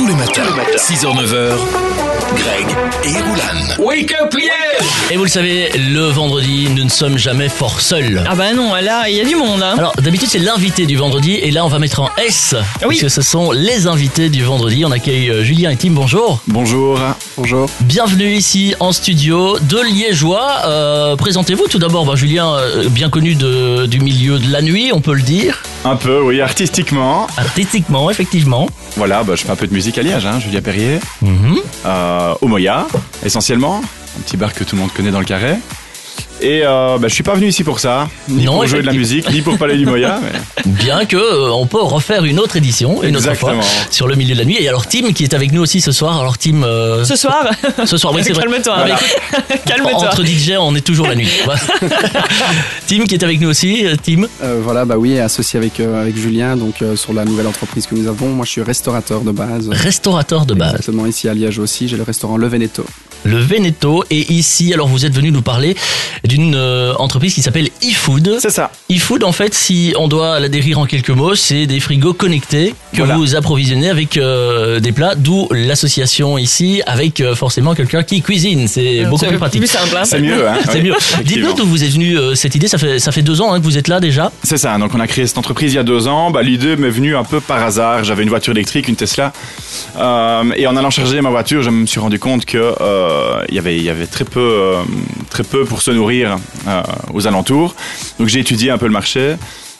Tous les matins, 6h-9h, Greg et Roulan. Wake up, yeah! Et vous le savez, le vendredi, nous ne sommes jamais fort seuls. Ah bah non, là, il y a du monde. Hein. Alors, d'habitude, c'est l'invité du vendredi, et là, on va mettre en S, oui. parce que ce sont les invités du vendredi. On accueille Julien et Tim, bonjour. Bonjour. Bonjour. Bienvenue ici en studio, deux Liégeois. Présentez-vous tout d'abord, Julien, bien connu du milieu de la nuit, on peut le dire. Un peu, oui, artistiquement. Artistiquement, effectivement. Voilà, je fais un peu de musique à Liège, Julien Perrier. Au Moya, essentiellement. Un petit bar que tout le monde connaît dans le Carré. Et je suis pas venu ici pour ça, ni pour jouer de la musique, ni pour parler du Moya. Mais... Bien que on peut refaire une autre édition, une autre fois, sur le milieu de la nuit. Et alors Tim qui est avec nous aussi ce soir. Alors Tim... Ce soir, oui c'est vrai. Calme-toi, voilà. Calme-toi. Entre DJ, on est toujours la nuit. Tim qui est avec nous aussi. Tim. Oui, associé avec Julien, donc sur la nouvelle entreprise que nous avons. Moi, je suis restaurateur de base. Restaurateur de base. Exactement, ici à Liège aussi, j'ai le restaurant Le Veneto. Le Veneto. Et ici, alors vous êtes venu nous parler d'une entreprise qui s'appelle eFood. C'est ça. eFood, en fait, si on doit la décrire en quelques mots, c'est des frigos connectés que vous approvisionnez avec des plats, d'où l'association ici avec forcément quelqu'un qui cuisine. C'est beaucoup plus pratique. Plus simple, hein. C'est mieux, hein. C'est mieux. Dites-nous d'où vous est venue cette idée. Ça fait 2 ans que vous êtes là déjà. C'est ça. Donc on a créé cette entreprise il y a 2 ans. L'idée m'est venue un peu par hasard. J'avais une voiture électrique, une Tesla, et en allant charger ma voiture, je me suis rendu compte que il y avait très peu pour se nourrir aux alentours. Donc j'ai étudié un peu le marché.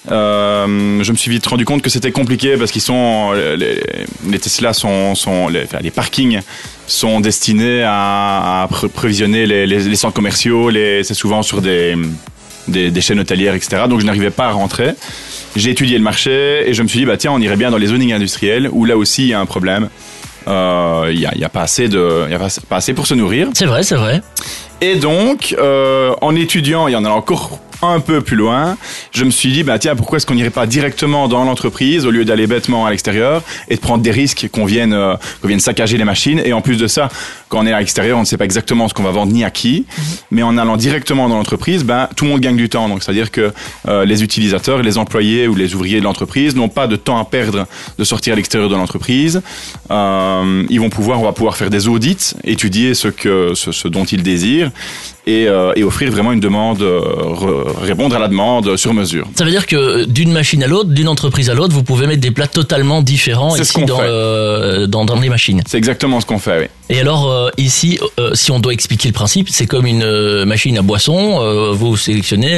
Je me suis vite rendu compte que c'était compliqué parce qu'ils sont les Tesla les parkings sont destinés à provisionner les centres commerciaux. C'est souvent sur des chaînes hôtelières, etc. Donc je n'arrivais pas à rentrer. J'ai étudié le marché et je me suis dit tiens, on irait bien dans les zonings industriels où là aussi il y a un problème. Il y a pas assez pour se nourrir. C'est vrai. Et donc, en étudiant et en allant encore un peu plus loin, je me suis dit, tiens, pourquoi est-ce qu'on n'irait pas directement dans l'entreprise au lieu d'aller bêtement à l'extérieur et de prendre des risques qu'on vienne saccager les machines. Et en plus de ça, quand on est à l'extérieur, on ne sait pas exactement ce qu'on va vendre ni à qui. Mais en allant directement dans l'entreprise, tout le monde gagne du temps. Donc, c'est-à-dire que les utilisateurs, les employés ou les ouvriers de l'entreprise n'ont pas de temps à perdre de sortir à l'extérieur de l'entreprise. On va pouvoir faire des audits, étudier ce dont ils désirent. Et offrir vraiment une demande, répondre à la demande sur mesure. Ça veut dire que d'une machine à l'autre, d'une entreprise à l'autre, vous pouvez mettre des plats totalement différents ici dans les machines. C'est exactement ce qu'on fait, oui. Et alors ici, si on doit expliquer le principe, c'est comme une machine à boisson. Vous sélectionnez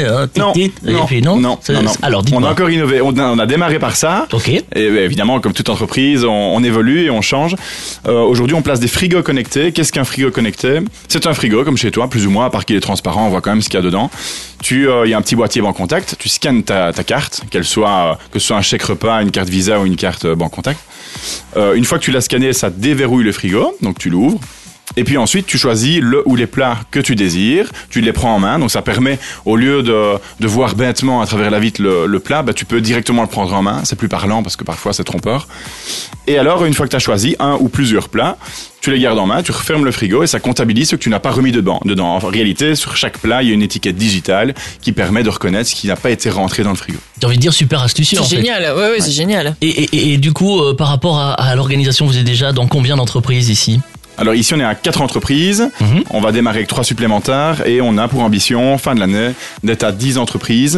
Non. Alors dites-moi. On a encore innové. On a démarré par ça. Ok. Et évidemment, comme toute entreprise, on évolue et on change. Aujourd'hui, on place des frigos connectés. Qu'est-ce qu'un frigo connecté ? C'est un frigo comme chez toi, plus ou moins. À part qu'il est transparent, on voit quand même ce qu'il y a dedans. Il y a un petit boîtier banque contact. Tu scannes ta carte, que ce soit un chèque repas, une carte Visa ou une carte banque contact. Une fois que tu l'as scanné, ça déverrouille le frigo, donc tu l'ouvres. Et puis ensuite, tu choisis le ou les plats que tu désires, tu les prends en main. Donc ça permet, au lieu de voir bêtement à travers la vitre le plat, tu peux directement le prendre en main. C'est plus parlant parce que parfois c'est trompeur. Et alors, une fois que tu as choisi un ou plusieurs plats, tu les gardes en main, tu refermes le frigo et ça comptabilise ce que tu n'as pas remis dedans. En réalité, sur chaque plat, il y a une étiquette digitale qui permet de reconnaître ce qui n'a pas été rentré dans le frigo. J'ai envie de dire super astucieux. C'est génial, ouais, c'est génial. Et du coup, par rapport à l'organisation, vous êtes déjà dans combien d'entreprises ici ? Alors ici, on est à 4 entreprises. On va démarrer avec 3 supplémentaires et on a pour ambition, fin de l'année, d'être à 10 entreprises.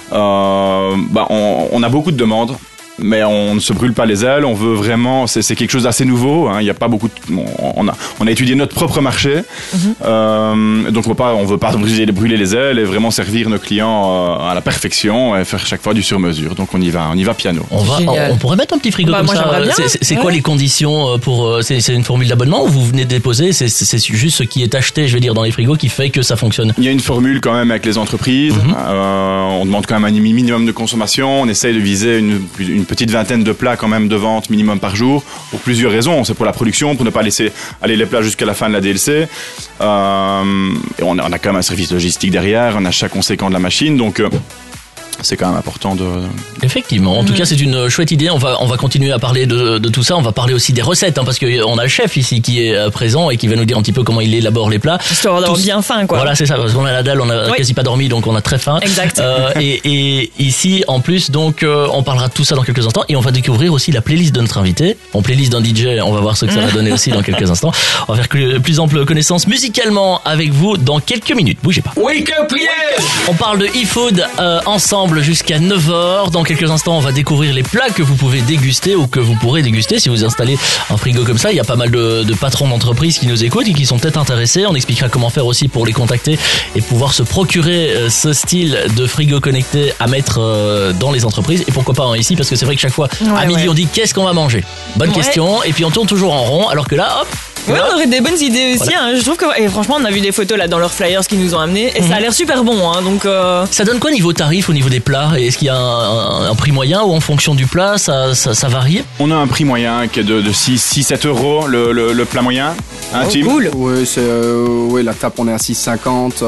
On a beaucoup de demandes. Mais on ne se brûle pas les ailes, on veut vraiment, c'est quelque chose d'assez nouveau, il y a pas beaucoup on a étudié notre propre marché, donc on veut pas brûler les ailes et vraiment servir nos clients à la perfection et faire chaque fois du sur-mesure. Donc on y va piano. On pourrait mettre un petit frigo comme ça. C'est quoi les conditions pour c'est une formule d'abonnement ou vous venez de déposer, c'est juste ce qui est acheté, je vais dire, dans les frigos qui fait que ça fonctionne? Il y a une formule quand même avec les entreprises, on demande quand même un minimum de consommation, on essaye de viser une petite vingtaine de plats quand même de vente minimum par jour, pour plusieurs raisons. C'est pour la production, pour ne pas laisser aller les plats jusqu'à la fin de la DLC. Et on a quand même un service logistique derrière, un achat conséquent de la machine, donc c'est quand même important de... Effectivement. En tout cas, c'est une chouette idée. On va continuer à parler de tout ça. On va parler aussi des recettes, parce que on a le chef ici qui est présent et qui va nous dire un petit peu comment il élabore les plats. Histoire d'avoir bien faim, quoi. Voilà, c'est ça. Parce qu'on a la dalle, on a quasi pas dormi, donc on a très faim. Exact. Et ici, en plus, donc, on parlera de tout ça dans quelques instants et on va découvrir aussi la playlist de notre invité. En playlist d'un DJ, on va voir ce que ça va donner aussi dans quelques instants. On va faire plus ample connaissance musicalement avec vous dans quelques minutes. Bougez pas. Wake up, yeah! On parle de e-food ensemble jusqu'à 9h. Dans quelques instants, on va découvrir les plats que vous pouvez déguster ou que vous pourrez déguster si vous installez un frigo comme ça. Il y a pas mal de patrons d'entreprises qui nous écoutent et qui sont peut-être intéressés. On expliquera comment faire aussi pour les contacter et pouvoir se procurer ce style de frigo connecté à mettre dans les entreprises. Et pourquoi pas ici, parce que c'est vrai que chaque fois à midi on dit qu'est-ce qu'on va manger. Bonne question. Et puis on tourne toujours en rond, alors que là, hop. Ouais, on aurait des bonnes idées aussi. Voilà. Je trouve que, et franchement, on a vu des photos là dans leurs flyers qu'ils nous ont amenés et ça a l'air super bon. Donc, ça donne quoi niveau tarif, au niveau des plats? Est-ce qu'il y a un prix moyen ou en fonction du plat, ça varie? On a un prix moyen qui est de 6-7 euros le plat moyen. Tim? Cool. Oui, la tape, on est à 6,50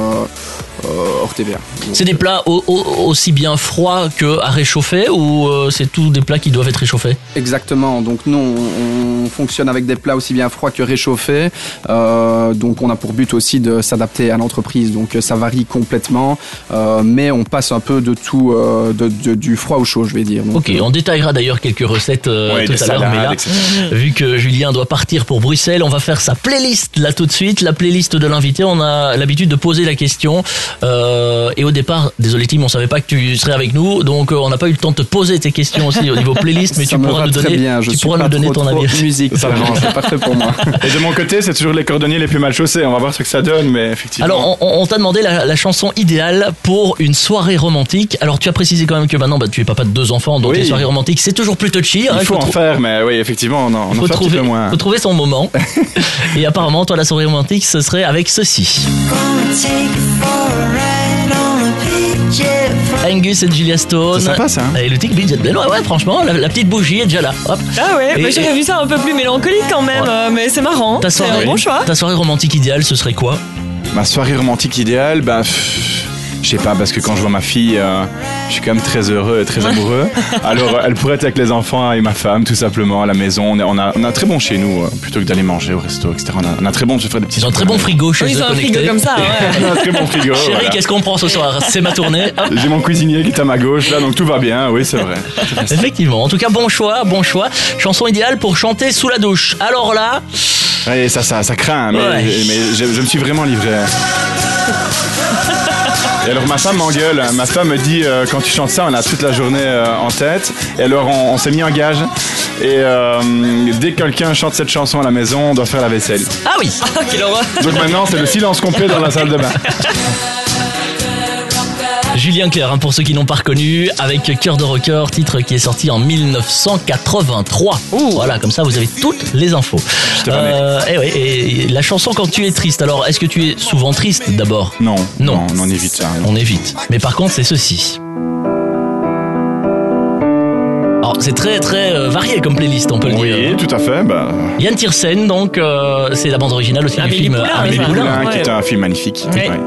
hors TVA. C'est des plats aussi bien froids que à réchauffer ou c'est tous des plats qui doivent être réchauffés? Exactement. Donc nous, on fonctionne avec des plats aussi bien froids que réchauffés. Donc on a pour but aussi de s'adapter à l'entreprise. Donc ça varie complètement, mais on passe un peu de tout, du froid au chaud, je vais dire. Donc, Ok, on détaillera d'ailleurs quelques recettes tout à l'heure, mais là, vu que Julien doit partir pour Bruxelles, on va faire sa playlist là tout de suite, la playlist de l'invité. On a l'habitude de poser la question. Et au départ, désolé Tim, on savait pas que tu serais avec nous, donc on n'a pas eu le temps de te poser tes questions aussi au niveau playlist, mais tu pourras nous donner ton avis. Musique, ça marche, c'est parfait pour moi. Et de mon côté, c'est toujours les cordonniers les plus mal chaussés. On va voir ce que ça donne, mais effectivement. Alors, on t'a demandé la chanson idéale pour une soirée romantique. Alors, tu as précisé quand même que maintenant, tu es papa de 2 enfants, donc les soirées romantiques, c'est toujours plus touchy. Il faut en faire, mais oui, effectivement, on en fait un petit peu moins. Il faut trouver son moment. Et apparemment, toi, la soirée romantique, ce serait avec ceci. Angus et Julia Stone. C'est sympa ça. Et le Tic Budget. Ouais, franchement, la petite bougie est déjà là. Hop. Ah ouais, mais j'aurais vu ça un peu plus mélancolique quand même, mais c'est marrant. C'est un bon choix. Ta soirée romantique idéale, ce serait quoi? Ma soirée romantique idéale, je sais pas, parce que quand je vois ma fille, je suis quand même très heureux et très amoureux. Alors, elle pourrait être avec les enfants et ma femme, tout simplement, à la maison. On a très bon chez nous, plutôt que d'aller manger au resto, etc. On a très bon, je ferais des petits. Ils ont un très bon frigo chez eux. Ils ont un frigo comme ça, ouais. On a un très bon frigo. Chérie, voilà. qu'est-ce qu'on prend ce soir? C'est ma tournée. Hop. J'ai mon cuisinier qui est à ma gauche, là, donc tout va bien, oui, c'est vrai. Effectivement. En tout cas, bon choix. Chanson idéale pour chanter sous la douche. Alors là. Ouais, ça craint, mais je me suis vraiment livré. Et alors ma femme m'engueule, ma femme me dit quand tu chantes ça on a toute la journée en tête. Et alors on s'est mis en gage et dès que quelqu'un chante cette chanson à la maison on doit faire la vaisselle. Ah oui. Quelle horreur. Donc maintenant c'est le silence complet dans la salle de bain. Julien Clerc, pour ceux qui n'ont pas reconnu, avec Cœur de Rocker, titre qui est sorti en 1983. Voilà, comme ça vous avez toutes les infos. Et la chanson quand tu es triste, alors est-ce que tu es souvent triste d'abord? Non, on évite ça. On évite. Mais par contre c'est ceci. Alors c'est très très varié comme playlist, on peut le dire. Oui, tout à fait. Yann Tiersen, donc c'est la bande originale aussi du film Amélie Poulain, qui est un film magnifique. Ouais. Ouais.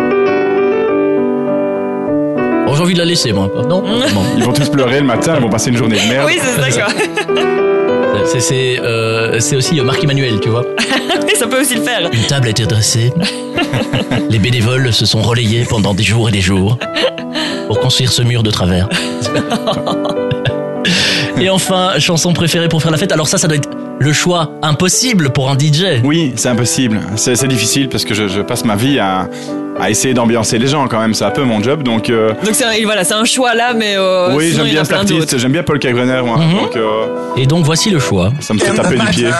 Bon, j'ai envie de la laisser, moi. Non, bon. Ils vont tous pleurer le matin, ils vont passer une journée de merde. Oui, c'est ça, quoi. C'est aussi Marc-Emmanuel, tu vois. Oui, ça peut aussi le faire. Une table a été dressée. Les bénévoles se sont relayés pendant des jours et des jours pour construire ce mur de travers. Et enfin, chanson préférée pour faire la fête. Alors ça doit être le choix impossible pour un DJ. Oui, c'est impossible. C'est difficile parce que je passe ma vie à essayer d'ambiancer les gens quand même. C'est un peu mon job. Donc c'est un choix là, mais oui, j'aime bien cet artiste. J'aime bien Paul Kalkbrenner, moi. Et donc voici le choix. Ça me fait taper du pied.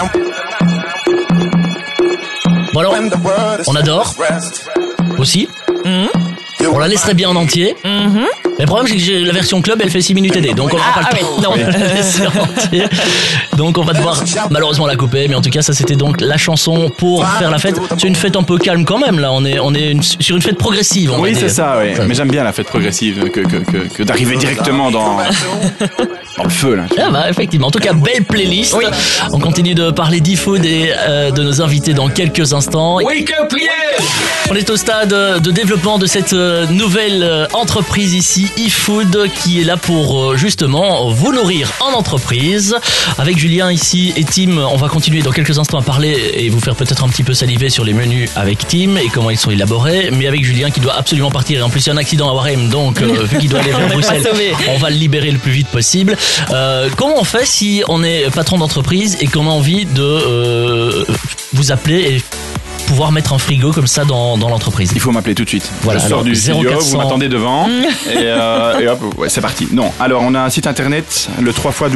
Bon alors, on adore aussi. On la laisserait bien en entier. Mais le problème c'est que j'ai la version club, elle fait 6 minutes AD, donc on n'aura pas le temps. Oui, non. de la laisser en entier. Donc on va devoir malheureusement la couper, mais en tout cas ça c'était donc la chanson pour faire la fête. C'est une fête un peu calme quand même là, on est sur une fête progressive. Oui, c'est ça, oui. Mais j'aime bien la fête progressive que d'arriver directement dans le feu là. Ah bah effectivement, en tout cas belle playlist. Oui. On continue de parler d'e-food et de nos invités dans quelques instants. Wake up, yeah! On est au stade de développement de cette nouvelle entreprise ici, eFood, qui est là pour justement vous nourrir en entreprise. Avec Julien ici et Tim, on va continuer dans quelques instants à parler et vous faire peut-être un petit peu saliver sur les menus avec Tim et comment ils sont élaborés. Mais avec Julien qui doit absolument partir. Et en plus, il y a un accident à Warem, donc vu qu'il doit aller vers Bruxelles, on va le libérer le plus vite possible. Comment on fait si on est patron d'entreprise et qu'on a envie de vous appeler et pouvoir mettre un frigo comme ça dans l'entreprise? Il faut m'appeler tout de suite. Voilà, je sors du studio, 0400. vous m'attendez devant et hop, ouais, c'est parti. Non, alors on a un site internet, le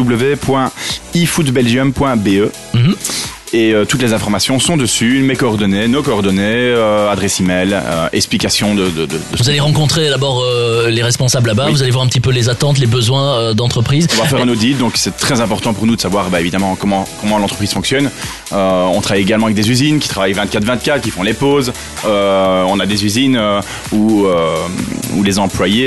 www.efoodbelgium.be. Et toutes les informations sont dessus, mes coordonnées, nos coordonnées, adresse email, explication de Vous allez rencontrer d'abord les responsables là-bas, vous allez voir un petit peu les attentes, les besoins d'entreprise. On va faire un audit, donc c'est très important pour nous de savoir évidemment comment l'entreprise fonctionne. On travaille également avec des usines qui travaillent 24/24, qui font les pauses. On a des usines où les employés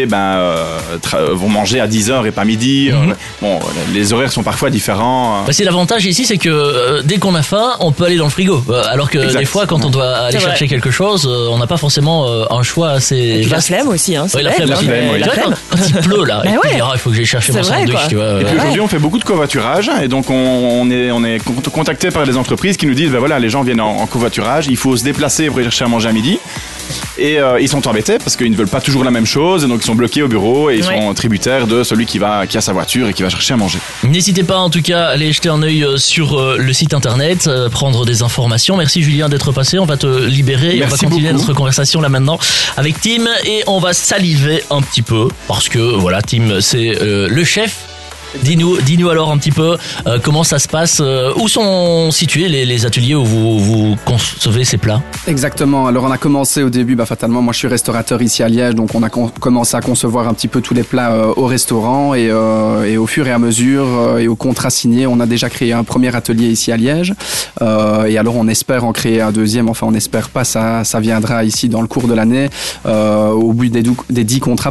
vont manger à 10h et pas midi. Bon, les horaires sont parfois différents. C'est l'avantage ici, c'est que dès qu'on a faim, on peut aller dans le frigo. Alors que des fois, quand on doit aller chercher quelque chose, on n'a pas forcément un choix assez vaste. La flemme aussi, hein. Oui, la flemme. Quand il pleut là, il faut que j'aille chercher mon sandwich, tu vois. Et puis aujourd'hui, on fait beaucoup de covoiturage et donc on est contacté par des entreprises qui nous disent voilà, les gens viennent en covoiturage, il faut se déplacer pour aller chercher à manger à midi. Et ils sont embêtés parce qu'ils ne veulent pas toujours la même chose et donc ils sont bloqués au bureau et ils sont tributaires de celui qui a sa voiture et qui va chercher à manger. N'hésitez pas en tout cas à aller jeter un œil sur le site internet, prendre des informations. Merci Julien d'être passé, on va te libérer et on va continuer notre conversation là maintenant avec Tim et on va saliver un petit peu parce que voilà, Tim c'est le chef. Dis-nous alors un petit peu comment ça se passe, où sont situés les ateliers où vous concevez ces plats? Exactement, alors on a commencé au début, fatalement, moi je suis restaurateur ici à Liège, donc on a commencé à concevoir un petit peu tous les plats au restaurant et au fur et à mesure et au contrat signé, on a déjà créé un premier atelier ici à Liège et alors on espère en créer un deuxième, enfin on espère pas, ça viendra ici dans le cours de l'année, au bout des 10 contrats,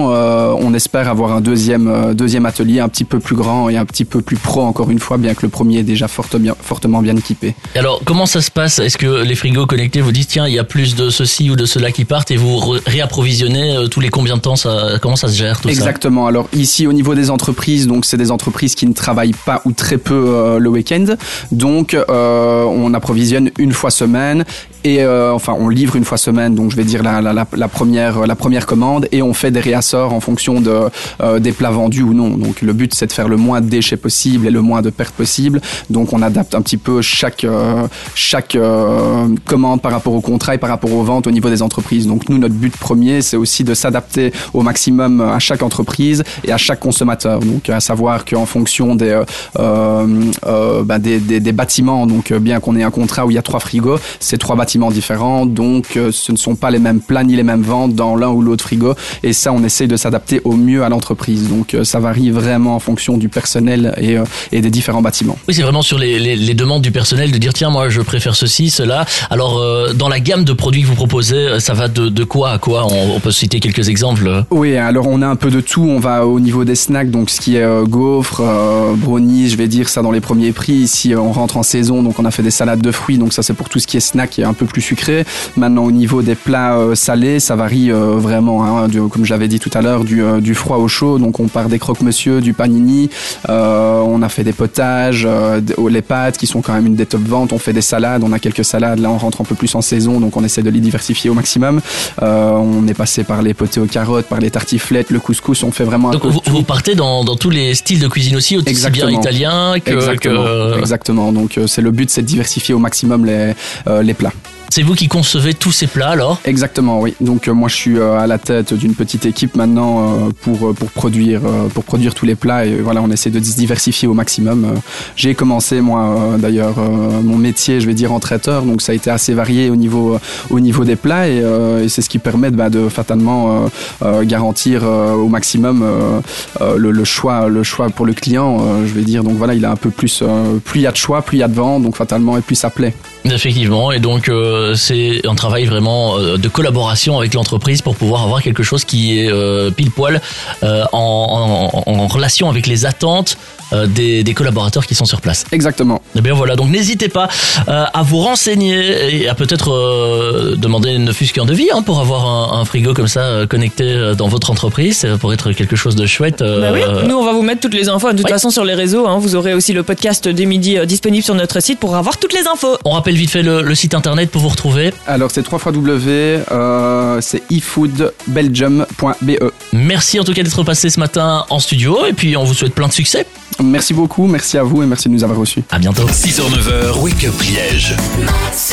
on espère avoir un deuxième atelier un petit peu plus grand et un petit peu plus pro encore une fois, bien que le premier est déjà fortement bien équipé. Alors comment ça se passe? Est-ce que les frigos connectés vous disent tiens il y a plus de ceci ou de cela qui partent et vous réapprovisionnez tous les combien de temps comment ça se gère tout ça? Exactement, alors ici au niveau des entreprises, donc c'est des entreprises qui ne travaillent pas ou très peu le week-end, donc on approvisionne une fois semaine et on livre une fois semaine, donc je vais dire la première commande et on fait des réassorts en fonction des plats vendus ou non. Donc le but c'est de faire le moins de déchets possible et le moins de pertes possible. Donc on adapte un petit peu chaque commande par rapport au contrat et par rapport aux ventes au niveau des entreprises. Donc nous notre but premier c'est aussi de s'adapter au maximum à chaque entreprise et à chaque consommateur. Donc à savoir qu'en fonction des bâtiments, donc bien qu'on ait un contrat où il y a 3 frigos, c'est 3 bâtiments différents, donc ce ne sont pas les mêmes plats ni les mêmes ventes dans l'un ou l'autre frigo et ça on essaye de s'adapter au mieux à l'entreprise. Donc ça varie vraiment en fonction du personnel et des différents bâtiments. Oui, c'est vraiment sur les demandes du personnel de dire tiens moi je préfère ceci, cela. Alors dans la gamme de produits que vous proposez, ça va de quoi à quoi? On peut citer quelques exemples. Oui, alors on a un peu de tout. On va au niveau des snacks, donc ce qui est gaufres, brownies, je vais dire ça dans les premiers prix. Ici on rentre en saison, donc on a fait des salades de fruits, donc ça c'est pour tout ce qui est snack et un peu plus sucré. Maintenant au niveau des plats salés, ça varie vraiment, comme j'avais dit tout à l'heure, du froid au chaud. Donc on part des croque-monsieur, du panini, on a fait des potages, les pâtes qui sont quand même une des top ventes, on fait des salades, on a quelques salades, là on rentre un peu plus en saison, donc on essaie de les diversifier au maximum. On est passé par les potés aux carottes, par les tartiflettes, le couscous, on fait vraiment un peu vous partez dans tous les styles de cuisine aussi bien italien que... Exactement, donc c'est le but, c'est de diversifier au maximum les plats. C'est vous qui concevez tous ces plats alors? Exactement, oui. Donc moi je suis à la tête d'une petite équipe maintenant pour produire tous les plats et voilà, on essaie de se diversifier au maximum. J'ai commencé moi d'ailleurs mon métier, je vais dire en traiteur, donc ça a été assez varié au niveau des plats et c'est ce qui permet de fatalement garantir au maximum le choix pour le client, je vais dire. Donc voilà, il a un peu plus il y a de choix, plus il y a de vente, donc fatalement et plus ça plaît. Effectivement, et donc c'est un travail vraiment de collaboration avec l'entreprise pour pouvoir avoir quelque chose qui est pile poil en relation avec les attentes des collaborateurs qui sont sur place. Exactement. Et bien voilà, donc n'hésitez pas à vous renseigner et à peut-être demander ne fût-ce qu'un devis pour avoir un frigo comme ça connecté dans votre entreprise. Ça pourrait être quelque chose de chouette. Oui, nous on va vous mettre toutes les infos de toute façon sur les réseaux. Vous aurez aussi le podcast des midis disponible sur notre site pour avoir toutes les infos. On rappelle vite fait le site internet pour vous retrouver. Alors c'est c'est efoodbelgium.be. Merci en tout cas d'être passé ce matin en studio et puis on vous souhaite plein de succès. Merci beaucoup, merci à vous et merci de nous avoir reçus. À bientôt. 6h-9h, Wake Up Liège.